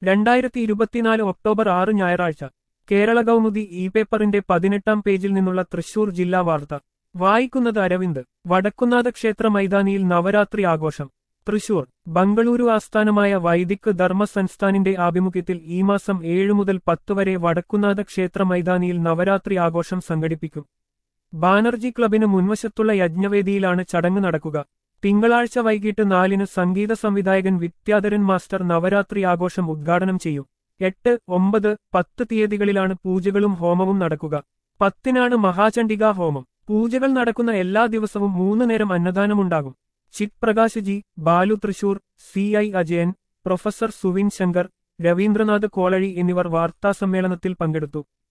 2024 October 6 ഞായറാഴ്ച കേരള കൗമുദി പേപ്പറിന്റെ 18-ാം പേജിൽ നിന്നുള്ള തൃശൂർ ജില്ലാ വാർത്ത വായിക്കുന്നത് അരവിന്ദ്. വടക്കുന്നാഥ ക്ഷേത്ര മൈതാനിയിൽ നവരാത്രി ആഘോഷം. തൃശൂർ ബംഗളൂരു ആസ്ഥാനമായ വൈദിക് ധർമ്മ സംസ്ഥാനിന്റെ ആഭിമുഖ്യത്തിൽ ഈ മാസം 7 മുതൽ 10 വരെ വടക്കുന്നാഥ ക്ഷേത്ര മൈതാനിയിൽ നവരാത്രി ആഘോഷം സംഘടിപ്പിക്കും. ബാനർജി ക്ലബിന് മുൻവശത്തുള്ള യജ്ഞവേദിയിലാണ് ചടങ്ങ് നടക്കുക. തിങ്കളാഴ്ച വൈകിട്ട് 4-ന് സംഗീത സംവിധായകൻ വിദ്യാധരൻ മാസ്റ്റർ നവരാത്രി ആഘോഷം ഉദ്ഘാടനം ചെയ്യും. 8, 9, 10 തീയതികളിലാണ് പൂജകളും ഹോമവും നടക്കുക. 10-നാണ് മഹാചണ്ഡികാ ഹോമം. പൂജകൾ നടക്കുന്ന എല്ലാ ദിവസവും 3 നേരം അന്നദാനമുണ്ടാകും. ചിത് പ്രകാശ് ജി, ബാലു തൃശൂർ, CI അജയൻ, പ്രൊഫസർ സുവിൻ ശങ്കർ, രവീന്ദ്രനാഥ് കോളഴി എന്നിവർ വാർത്താസമ്മേളനത്തിൽ പങ്കെടുത്തു.